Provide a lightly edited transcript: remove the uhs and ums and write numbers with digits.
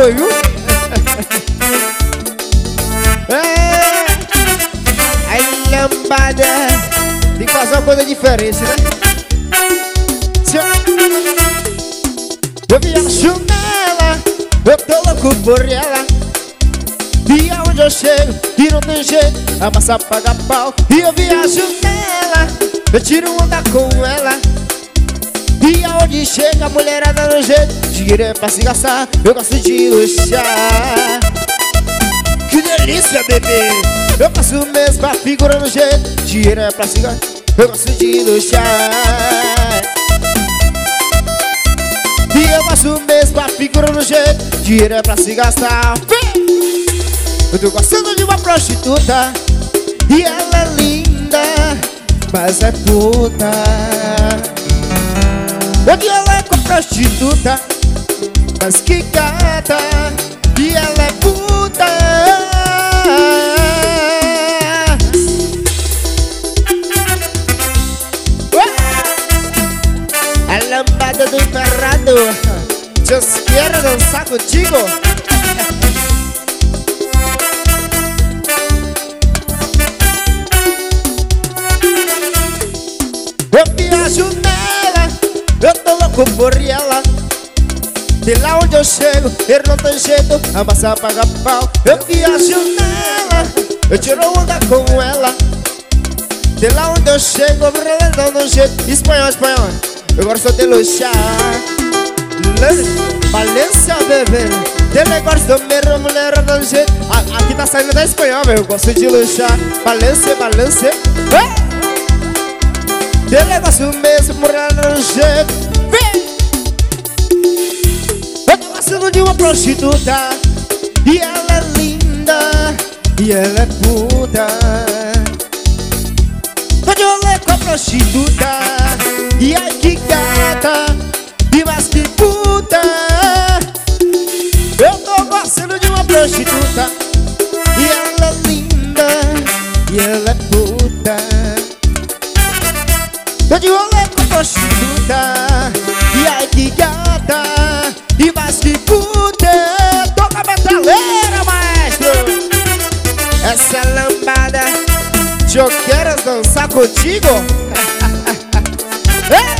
foi, viu? Aí lambada, tem que fazer uma coisa diferente, né? Eu viajo nela, eu tô louco por ela. E aonde eu chego, e não tem jeito, a massa paga pau. E eu viajo nela, eu tiro onda com ela. E aonde chega, a mulherada no jeito, dinheiro é pra se gastar, eu gosto de luxar. Que delícia, bebê! Eu faço mesmo a figura no jeito, dinheiro é pra se gastar, eu gosto de luxar. E eu faço mesmo a figura no jeito, dinheiro é pra se gastar. Eu tô gostando de uma prostituta, e ela é linda, mas é puta. Onde ela é com a prostituta, mas que gata, e ela é puta. A lambada do imperador, eu quero dançar contigo. Eu viajo nela, eu tô louco por ela. De lá onde eu chego, ele não tem jeito, a massa paga pau. Eu viajo nela, eu tiro onda com ela. De lá onde eu chego, eu não jeito. Espanhol, espanhol, eu gosto de luxar. Valência, bebê, de negócio do meu mulher não jeito. Aqui tá saindo da espanhol, eu gosto de luxar. Valência, valência, de negócio mesmo, mulher não jeito. Eu tô gostando de uma prostituta, e ela é linda, e ela é puta. Tô de rolê com a prostituta, e ai que gata, e mais que puta. Eu tô gostando de uma prostituta, e ela é linda, e ela é puta. Tô de rolê com a prostituta, e ai que gata, e mais que puta. Toca a metaleira, maestro. Essa é lambada, eu quero dançar contigo.